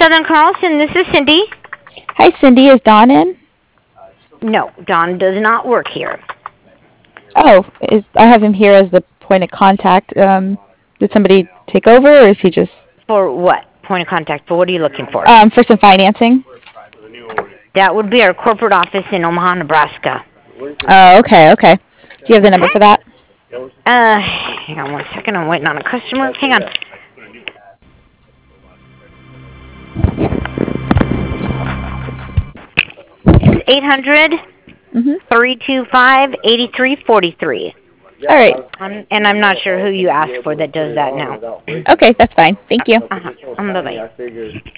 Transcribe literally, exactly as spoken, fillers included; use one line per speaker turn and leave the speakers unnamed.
Southern Carlson, this is Cindy.
Hi, Cindy. Is Dawn in?
No, Don does not work here.
Oh, is, I have him here as the point of contact. Um, did somebody take over, or is he just...
For what? Point of contact. For what are you looking for?
Um, for some financing.
That would be our corporate office in Omaha, Nebraska.
Oh, okay, okay. Do you have the number for that?
Uh, hang on one second. I'm waiting on a customer. Hang on. It's eight hundred, three two five, eight three four three.
All right.
Um, and I'm not sure who you asked for that does that now.
Okay, that's fine. Thank you.
Uh-huh. Um, bye-bye.